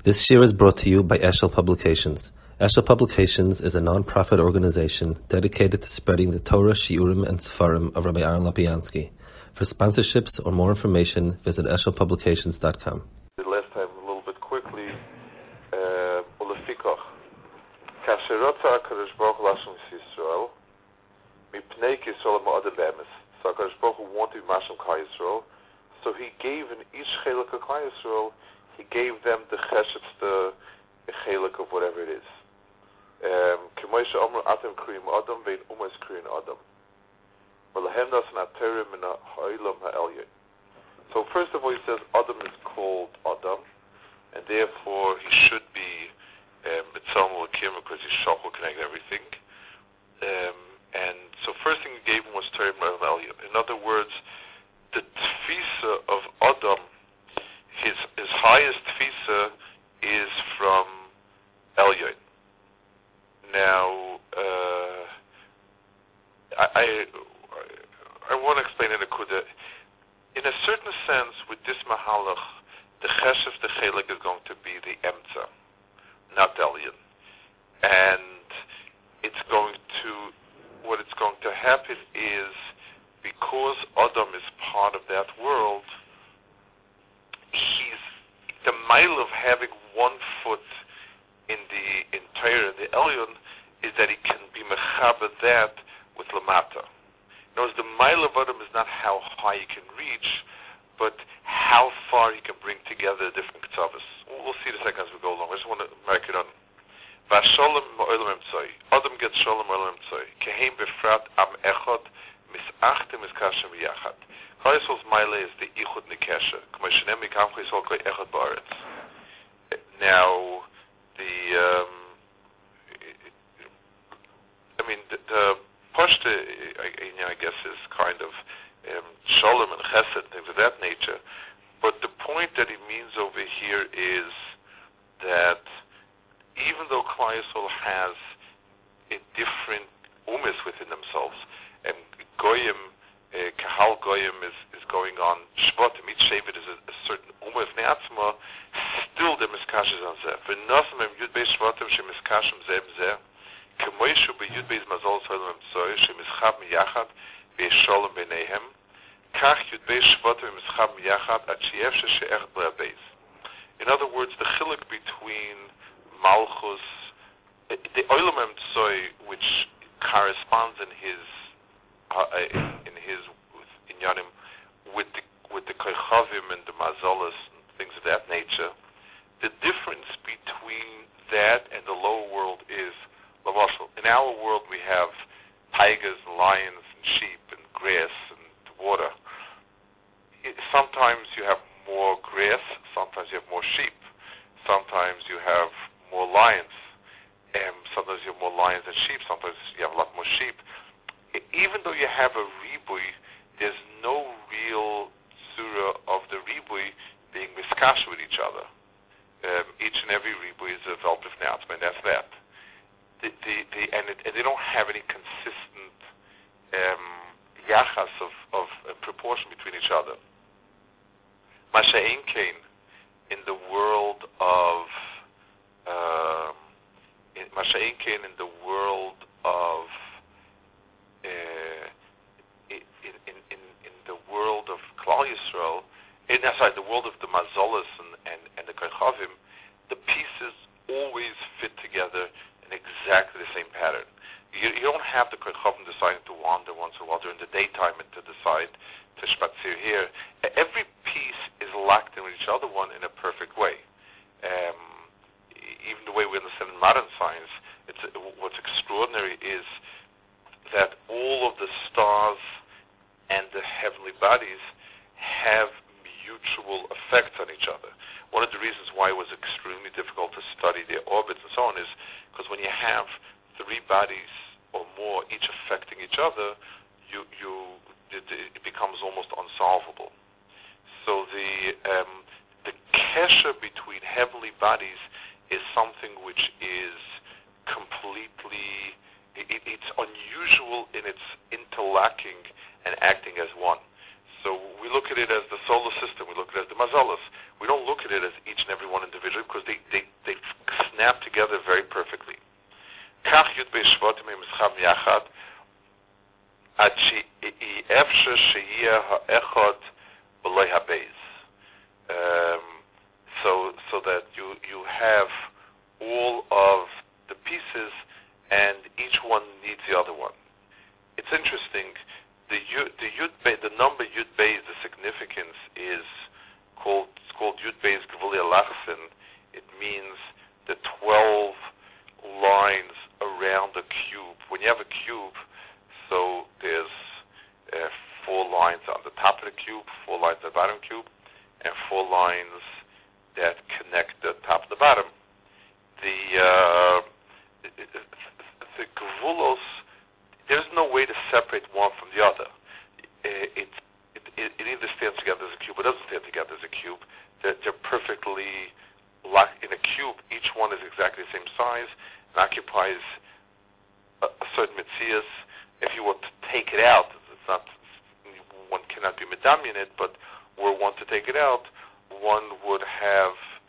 This year is brought to you by Eshel Publications. Eshel Publications is a non-profit organization dedicated to spreading the Torah, Shiurim, and Sefarim of Rabbi Aaron Lapiansky. For sponsorships or more information, visit eshelpublications.com. Last time, a little bit quickly, Ulefikoch. Kasher Rotza HaKadosh Baruch Hu Lashem Yisrael, Mipnei Yisrael Ma'odeh Be'emes. So HaKadosh Baruch Hu wanted to be Mashem Klal Yisrael, so He gave in each chelik of Klal Yisrael, He gave them the chesed, the chelik of whatever it is. K'moishe Omer Atem Kriyim Adam Vein Umas Kriyim Adam. V'lahem Das Naterim Min Ha'olam Ha'elyon. So first of all, he says Adam is called Adam, and therefore he should be Mitzvah L'Kim because he's Shachol, connect everything. And so first thing he gave him was Terim Ha'elyon. In other words, the tfisa of Adam, his highest tfisa is from Elyon. Now, I want to explain in a kuda. In a certain sense, with this mahalach, the chesed, the chelik is going to be the emtza, not Elyon. And what it's going to happen is, because Adam is part of that world, the mile of having one foot in Torah, the Elyon, is that he can be mechaber that with lamata. In other words, the mile of Adam is not how high he can reach, but how far he can bring together different ketzavos. We'll see the second as we go along. I just want to mark it on. Vashalom ma'olam emtzoi. Adam gets shalom ma'olam emtzoi. Kehem befrat am echad misachtem miskashem yachad. Klal Yisrael's mile is the ichud nikesha. K'mo shenem mikam Klal Yisrael kol echad ba'aretz. Now, the pashta, I guess, is kind of shalom and chesed, things of that nature. But the point that he means over here is that even though Klal Yisrael has a different umis within themselves, and goyim, kahal goyim is going on shvatim, each shevet is a certain umis ne'atzma, still the miskashes on zeh. V'nosam em yud beis shvatim shemiskashem zeh zeh, k'moishu b'yud beis mazol soilem emtzoy shemischab miyachad v'yesholem b'neihem, kach yud beis shvatim mischab miyachad ad sheyefshe she'echad b'abeis. In other words, the chiluk between Malchus, the Olam Emtzoy, which corresponds in his inyanim with the Koichavim and the Mazolas and things of that nature, the difference between that and the lower world is Lavashal. In our world, we have tigers and lions and sheep and grass and water. Sometimes you have more grass, sometimes you have more sheep, sometimes you have more lions, and sometimes you have more lions than sheep, sometimes you have a lot more sheep. Even though you have a ribui, there's no real surah of the ribui being miskash with each other. Each and every ribui is a veltif ne'atzma, and that's that. And they don't have any consistent yachas of proportion between each other. Masha'en Kain, in the world of Klal Yisrael, the world of the Mazolas and the Koichavim, the pieces always fit together in exactly the same pattern. You don't have the Koichavim deciding to wander once in a while during the daytime and to decide to spatzir here. Every piece is locked in with each other one in a perfect way. Even the way we understand in modern science, what's extraordinary is that all of the stars and the heavenly bodies have mutual effects on each other. One of the reasons why it was extremely difficult to study their orbits and so on is because when you have three bodies or more each affecting each other, it becomes almost unsolvable. So the kesher between heavenly bodies is something which is completely, it's unusual in its interlocking and acting as one. So we look at it as the solar system, we look at it as the mazalas. we don't look at it as each and every one individually because they snap together very perfectly. Kach Yud Beis Shvatim Mischam Yachad Ad She'efshe She'yeh Ha'echad B'loi HaBeis. So that you have all of the pieces and each one needs the other one. It's interesting. The number Yud Beis, the significance is called Yud Beis Gevuli Alachsin. It means the 12 lines around a cube. When you have a cube, so there's 4 lines on the top of the cube, 4 lines on the bottom cube, and 4 lines that connect the top and the bottom. The Gevulos, there's no way to separate one from the other. It either stands together as a cube or doesn't stand together as a cube. They're perfectly locked in a cube. Each one is exactly the same size and occupies a certain metzias. If you were to take it out, it's not, one cannot be medamyan it, but were one to take it out, one would have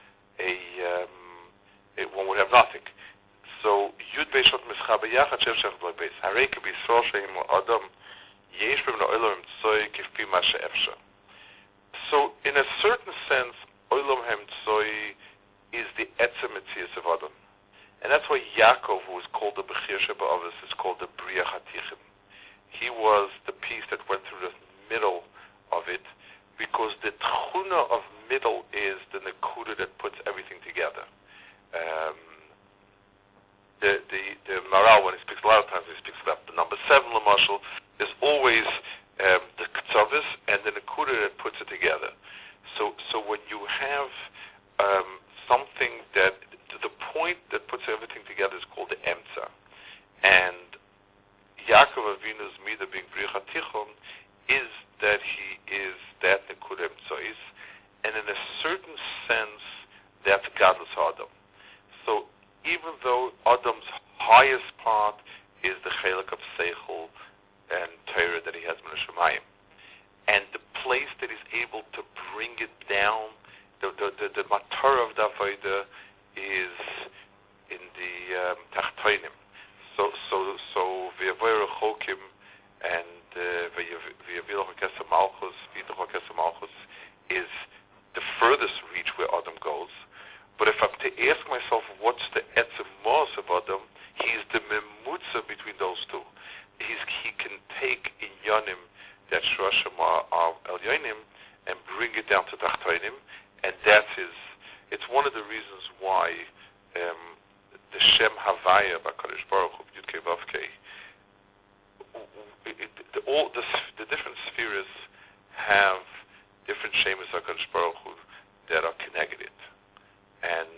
one would have nothing. So Yud Beis Shot Mischabe Yachad Shev Shech B'loi Beis Harei K'B'Yisrael She'im Adam Yesh B'M Olam Tzoi K'Fi Ma She'efshe. So in a certain sense, Olam Tzoi is the Etzem Metzias of Adam, and that's why Yaakov, who is called the Bechir Sheba'avis, is called the Bria Chatichim. He was the piece that went through the middle of it, because the tchuna of middle is the nekuda that puts everything together. The Maral, when he speaks a lot of times, he speaks about the number 7, Lamashal, is always the Ketzavis and the nekuda that puts it together. So when you have something that, the point that puts everything together is called the Emtza. And Yaakov Avinu's Mida being Bria Chatichon is that he is that Nekuda Emtzois, and in a certain sense, that's Gadlus Adam. So even though Adam's highest part is the Chelik of Seichel and Torah that he has in Shemayim, and the place that he's able to bring it down, the matar of the Avodah is in the Tachtoinim. So V'yavoy Rechokim and V'yaviloch HaKesem Malchus, V'yidoch HaKesem Malchus is the furthest reach where Adam goes. But if I'm to ask myself what's the Etzem Mos of Adam, he's the Memutza between those two. He can take Inyanim that Shroshim are Elyonim and bring it down to Tachtoinim, and that's it's one of the reasons why the Shem Havaya by Kadosh Baruch Hu, Yud Kei Vav Kei, the different spheres have different Shemus HaKadosh Baruch Hu that are connected. And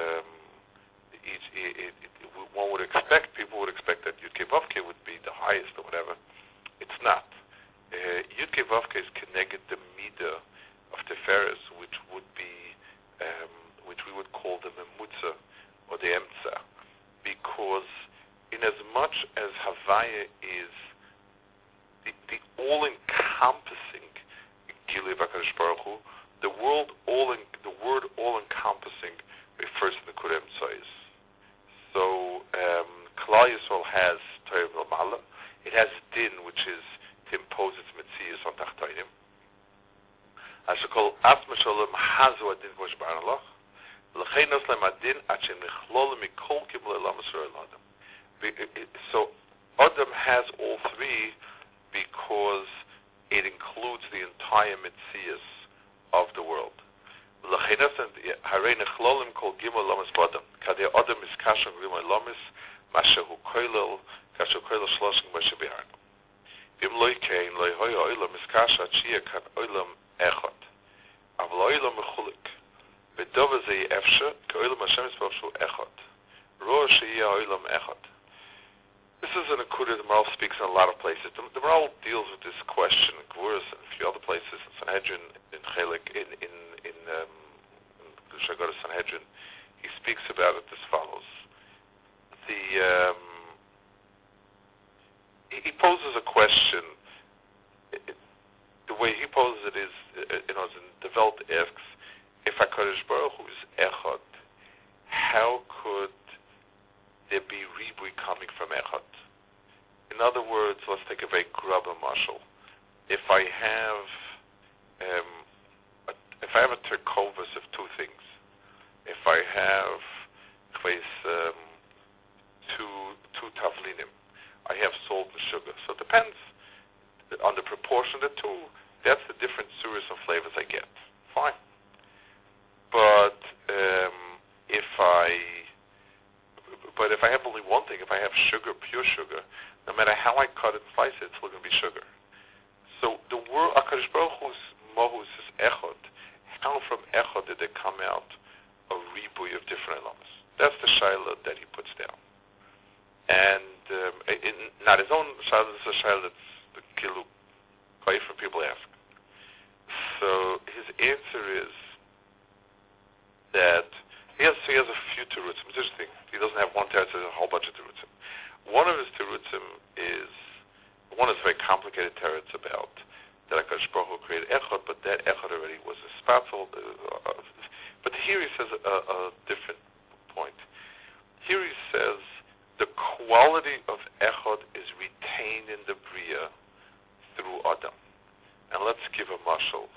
people would expect that Yud Kei Vav Kei would be the highest or whatever. It's not. Yud Kei Vav Kei is connected the Midah of Teferes, which would be, which we would call the Memutza or the Emtza, because in as much as Havaya is the all-encompassing Gilui HaKadosh Baruch Hu, the word all-encompassing refers to the Nekuda Emtzois. So Klal Yisrael has Torah V'Lamala. It has Din, which is to impose its Metzias on Tachtoinim. Ashekol Asma Shalom Hazu Adin Vosh Baralach. L'chein Oslem Adin Achem Nichlol Mikol Kibul Elam Yisrael Adam. So Adam has all three because it includes the entire Metzias of the world. L'chein Oslem Harei Nichlolim Kol Gimel Lamas Badam. Kadei Adam is Kashon Gimel Lamas Mashahu Koilel Kashu Koilel Shloshim Mashabihar. Im Loi Kein Loi Hoya Oilam is Kasha Chia Kan Oilam Echot. Avlo Oilam Mechulik. V'dova Zei Efshe Koilam Hashem Yisrael Shu Echot. Roa Shia Oilam Echot. This is an Nekuda the Maral speaks in a lot of places. The Maral deals with this question in Gvuras and a few other places, in Sanhedrin, in Chelik, in Shagoda Sanhedrin. He speaks about it as follows. He poses a question. The way he poses it is, as in the Welt asks, if HaKadosh Baruch Hu is Echad, how could there be ribui coming from Echad? In other words, let's take a very grubber mashal. If I have a terkovus of two things, if I have two tavlinim, I have salt and sugar. So it depends on the proportion of the two. That's the different suras and flavors I get. Fine. But if I have only one thing, if I have sugar, pure sugar, no matter how I cut it and slice it, it's still going to be sugar. So the word HaKadosh Baruch Hu's Mohus is Echad. How from Echad did it come out a ribui of different elamas? That's the shaila that he puts down. And not his own shaila, this is a shaila that's the kilu quite for people ask. So his answer is that he has a few terutzim. It's interesting. He doesn't have one teretz, he has a whole bunch of terutzim. One of his terutzim is very complicated teretz about that HaKadosh Baruch Hu created Echad, but that Echad already was a spatzel. But here he says a different point. Here he says the quality of Echad is retained in the Bria through Adam. And let's give a mashal.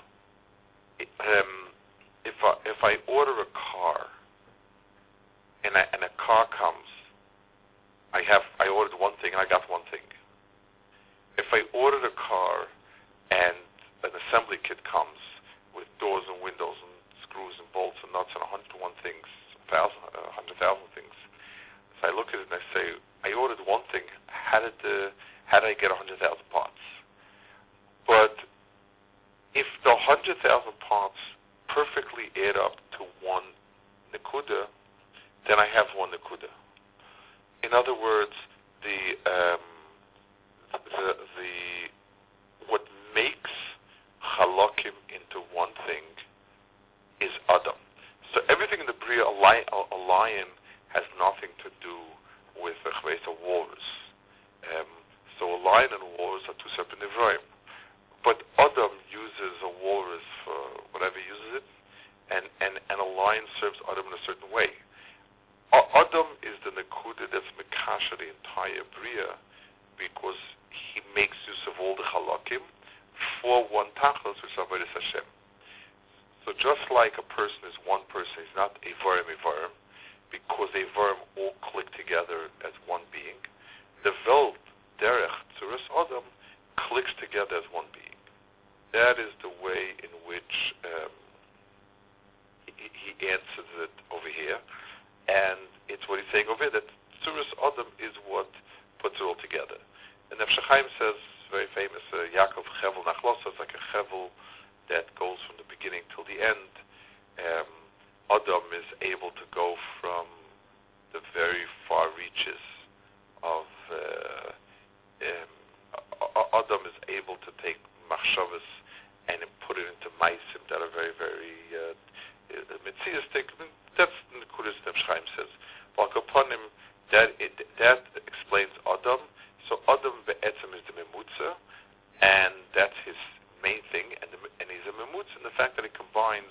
If I order a car and a car comes, I ordered one thing and I got one thing. If I ordered a car and an assembly kit comes with doors and windows and screws and bolts and nuts and 101 things, 100,000 things, so I look at it and I say, I ordered one thing. How did I get 100,000 parts? But if the 100,000 parts perfectly add up to one nekuda, then I have one nekuda. In other words, what makes halakim into one thing is Adam. So everything in the Bria, a lion has nothing to do with a walrus. So a lion and a walrus are two separate nivraim. But Adam uses a walrus for whatever he uses it, and a lion serves Adam in a certain way. Adam is the nekuda that's mekasha the entire Bria, because he makes use of all the halakim for one tachlis, which is Avodas Hashem. So just like a person is one person, he's not Eivarim, because Eivarim all click together as one being. The Veld, Derech, Tzuras Adam clicks together as one being. That is the way in which he answers it over here. And it's what he's saying over here, that Tzuras Adam is what puts it all together. And Nefesh Chaim says, very famous, Yaakov Chevel Nachlosa, it's like a Chevel that goes from the beginning till the end. Adam is able to go from the very far reaches of Adam is able to take machshavas and put it into maisim that are very, very mitziastic. That's the Nekudas Nefesh Chaim says. Balkaponim, that explains Adam. So Adam be'etzem is the memutza, and that's his main thing, and he's a memutza in the fact that it combines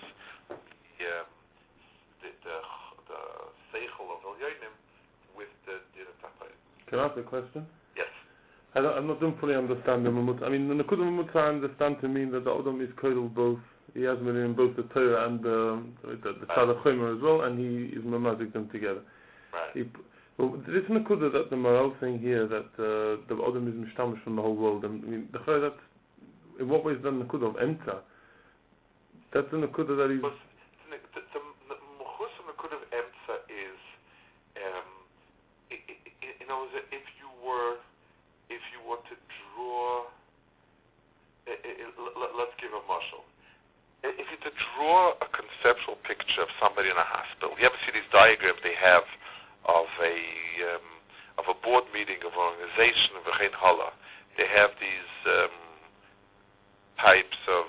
the seichel of Elyonim with the din of Tachtonim. Can I ask a question? Yes. I don't fully understand the memutza. I mean, the Nekuda memutza I understand to mean that the Adam is kodel both. He has been in both the Torah and the Tzad HaChomer as well, and he is memazik them together. Right. This Nekuda that the Maral saying here that the Adam is mishtamish from the whole world. I mean, that in what way is that Nekuda of Emtza? That's the Nekuda that he's. The Mechus of Nekuda of Emtza is, if you were to draw, let's give a mashal. If you to draw a conceptual picture of somebody in a hospital, you ever see these diagrams they have of a board meeting of an organization of V'chein Hala? They have these types of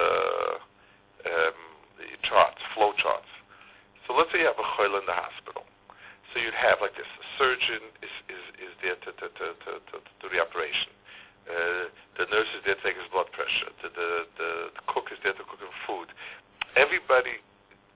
charts, flow charts. So let's say you have a choila in the hospital. So you'd have like this: the surgeon is there to do the operation. The nurse is there to take his blood pressure. The cook is there to cook him food. Everybody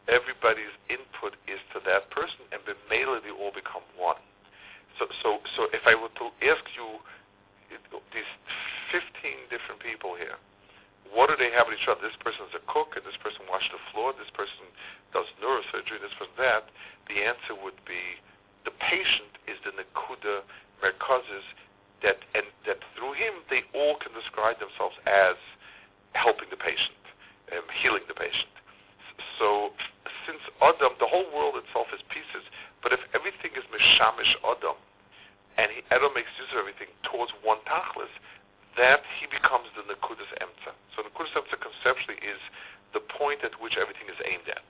everybody's input is to that person, and b'meila they all become one. So if I were to ask you, these 15 different people here, what do they have with each other? This person's a cook, and this person washed the floor, this person does neurosurgery, this person that. The answer would be the patient is the nekuda merkazes that through him they all can describe themselves as helping the patient, healing the patient. So since Adam, the whole world itself is pieces, but if everything is mishamish Adam, and Adam makes use of everything towards one tachlis, that he becomes the Nekudas Emtza. So Nekudas Emtza conceptually is the point at which everything is aimed at.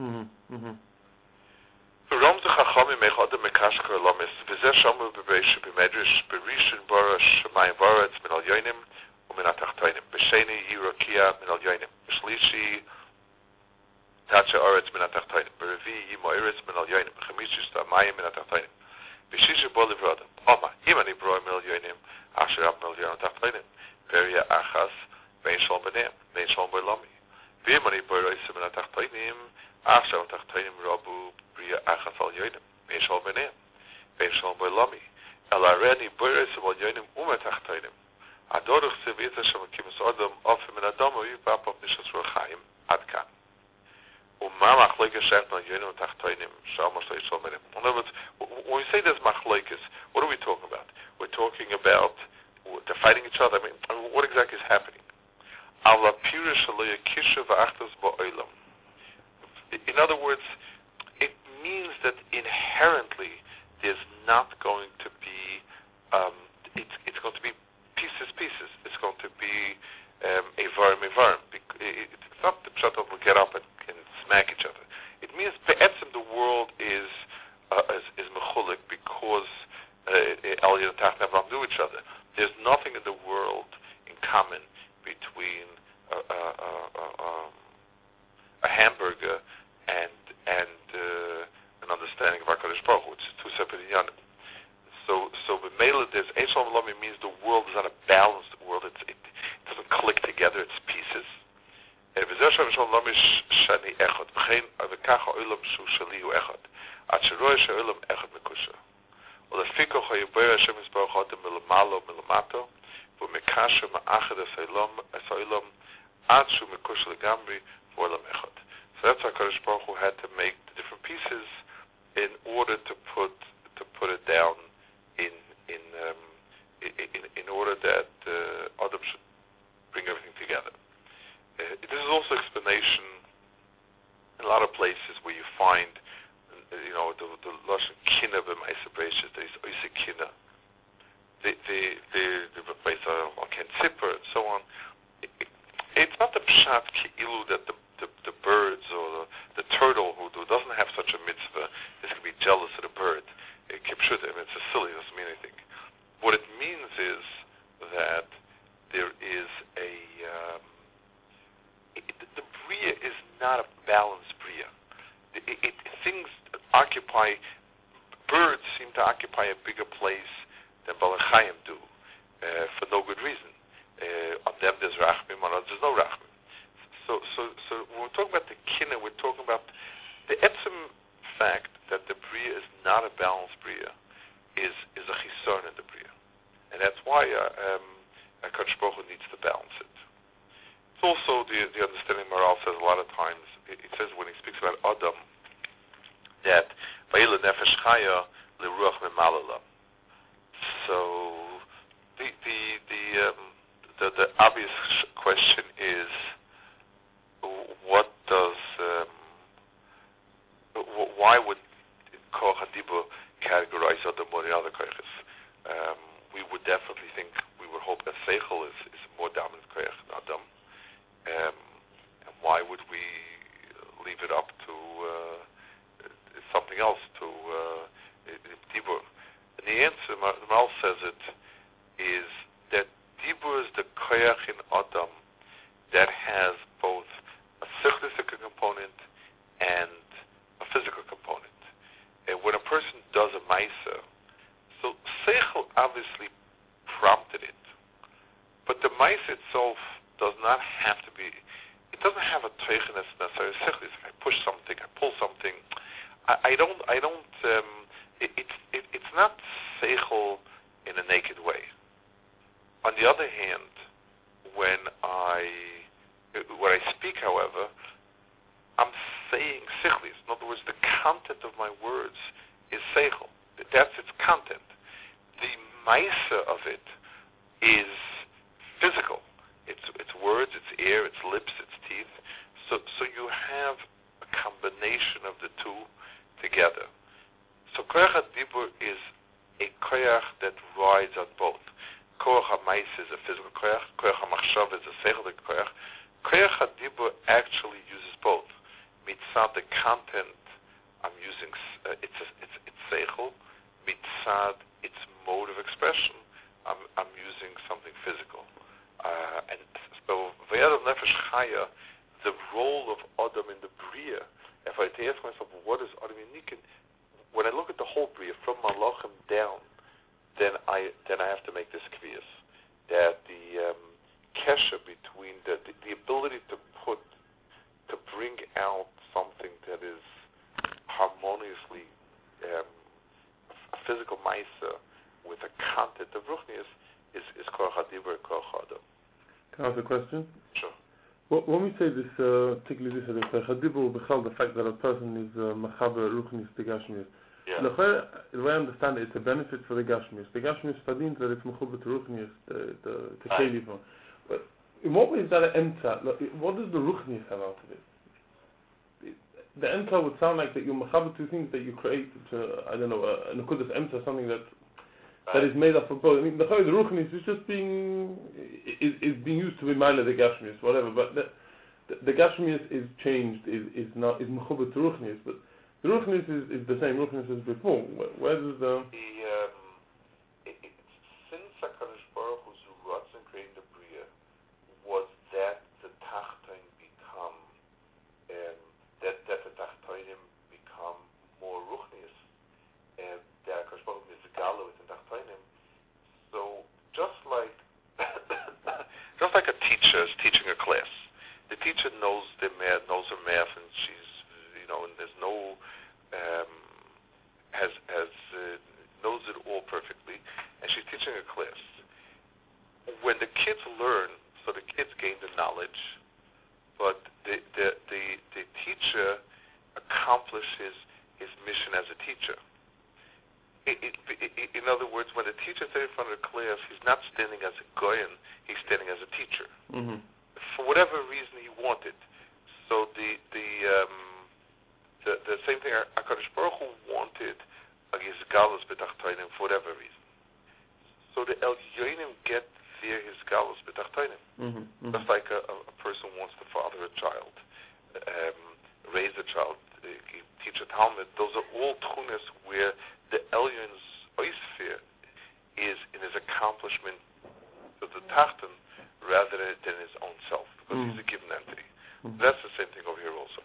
Rom the Chachamim Echad Mekashker Lamis V'zeh Shamu B'Beresh B'Medrash B'Rishon Bara Shemayim Varetz Min Al Yonim U'Min HaTachtonim B'Sheni Yirokia Min Al Yonim B'Shlishi Tacha Aretz Min HaTachtonim B'Revi Yimoiretz Min Al Yonim B'Chamishi Shtamayim Min HaTachtonim B'Shisha Bo Livrodem Oma Imani Broi Min Al Yonim Asher Ab Min Al Yonim HaTachtonim Beria Achas Vein Shalom B'Neim Vein Shalom B'Lami V'Imani Broi Reis Min HaTachtonim Asher HaTachtonim Rabu Achas al yonim, vein shalom b'neim, vein shalom b'lami, el areni boires al yonim umetachtonim. Adorach sevitza shemakimus adam ofim min adam u'yiv b'apov nishas ruachayim ad kan. U'ma machloikes shech al yonim umetachtonim shalom shalom b'neim. In other words, when we say there's machloikes, what are we talking about? We're talking about they're fighting each other. I mean, what exactly is happening? Ala pirish aloya kisha v'achtas ba'olam. In other words, it means that inherently there's not going to be it's going to be pieces. It's going to be evarim. It's not the pshat will get up and smack each other. It means be'etzim the world is mechulik because al yatach nevam do each other. There's nothing in the world in common between a hamburger and an understanding of HaKadosh Baruch Hu. It's two separate inyanim. So b'meila there's Ein Shalom B'Lami means the world is not a balanced world. It doesn't click together. It's pieces. V'zeh Shalom B'Lami shani echad. V'chein v'kach ha'olam shu shali hu echad. Ad sheroy she'olam echad mekusha. U'lefikoch ha'yiboyer Hashem Yisbarach Adam milamalo milamato v'mekasher ma'achad es-ha'olam ad shu mekusha legamri v'olam echad. So that's how HaKadosh Baruch Hu had to make the different pieces in order to put it down in order that Adam should bring everything together. This is also explanation in a lot of places where you find, the lashon kina b'ma'aser bereishis. There is oise kina. The place on Ken Zipper and so on. It's not the pshat ki'ilu that the birds or the turtle who doesn't have such a mitzvah is going to be jealous of the bird. It's silly, it doesn't mean anything. What it means is that there is the bria is not a balanced bria. Birds seem to occupy a bigger place than Balachayim do for no good reason. On them there's rachmim, on others there's no rachmim. So when we're talking about the kinna, we're talking about the etzim fact that the bria is not a balanced bria is a chisorn in the bria, and that's why HaKadosh Baruch Hu needs to balance it. It's also the understanding Maral says a lot of times. It says when he speaks about Adam that va'ila nefesh chaya leruach memalala. So the obvious question is, why would Koach HaDibur categorize Adam more than other koaches? We would definitely think, we would hope that Seichel is more dominant koach than Adam. And why would we leave it up to something else, to Dibur? And the answer, the Mal says it, is that Dibur is the koach in Adam that has both a sichlistic component and a physical component. And when a person does a ma'aser, so Seichel obviously prompted it, but the ma'aser itself does not have to be. It doesn't have a teichenes necessarily. If I push something, I pull something. I don't. It's not seichel in a naked way. On the other hand, when I speak, however, I'm saying sichlis. In other words, the content of my words is seichel. That's its content. The maisa of it is physical. It's words, it's air, it's lips, it's teeth. So you have a combination of the two together. So koyach hadibur is a koyach that rides on both. Koyach hamaisa is a physical koyach. Koyach hamachshav is a seichel koyach. Koyach hadibur actually uses both. Mitzad the content, I'm using it's seichel. Mitzad its mode of expression, I'm using something physical. And so, Vayadav Nefesh Chaya, the role of Adam in the Bria, if I ask myself, what is Adam unique? When I look at the whole Bria, from Malachim down, then I have to make this kvias, that the kesha between the ability to bring out something that is harmoniously a physical maisa with a content of ruchnius is koach hadibur and koach adam. Can I ask a question? Sure. When we say this, particularly this, koach hadibur, the fact that a person is machaber ruchnius to gashmius. Yeah. The way I understand it, it's a benefit for the gashmius. The gashmius verdient that it's machaber to ruchnius, the kelifon. But in what way is that an emta? What does the ruchnius have out of it? The emta would sound like that you're machaber two things that you create to, I don't know, a nekudas emta, something that is made up of both. I mean, the ruchnius is just being used to be mila the gashmius, whatever. But the gashmius is changed, is machaber to ruchnius, but the ruchnius is the same ruchnius as before. Where does the since HaKadosh Baruch Hu's ratzon creating the bria was that the tachtoin become that the tachtoinim become more ruchnius, and that HaKadosh Baruch Hu is gala within tachtoinim. So just like a teacher is teaching a class, the teacher knows her math, and she's and there's no knows it all perfectly, and she's teaching a class. When the kids learn, so the kids gain the knowledge, but the teacher accomplishes his mission as a teacher. In other words, when the teacher stands in front of the class, he's not standing as a goyen, he's standing as a teacher. Mm-hmm. For whatever reason he wanted. So the same thing, HaKadosh Baruch Hu wanted a Yizgalus b'tachtoinim for whatever reason. So the Elyonim get their Yizgalus b'tachtoinim. Mm-hmm. Just like a person wants to father a child, raise a child, teach a Talmud. Those are all tchunas where the Elyon's oisfir is in his accomplishment of the Tachton rather than his own self, because he's a given entity. That's the same thing over here also.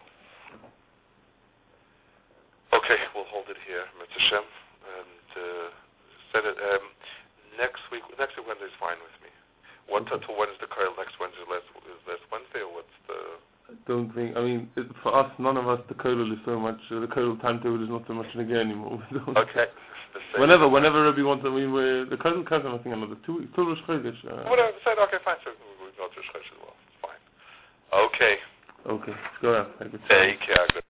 Okay, we'll hold it here, Mitzvah Shem, and said it. Next week Wednesday is fine with me. What till when is the Kyle next Wednesday? Is last Wednesday, or what's the? I don't think. I mean, for us, none of us, the Kyle is so much. The Kyle timetable is not so much again anymore. Okay. Whenever Rabbi wants. I mean, the Kyle comes. I think another 2 weeks. Till Rosh Chodesh. Whatever. Said okay, fine. So we go to Rosh Chodesh as well. It's fine. Okay. Okay. Go ahead. Take care.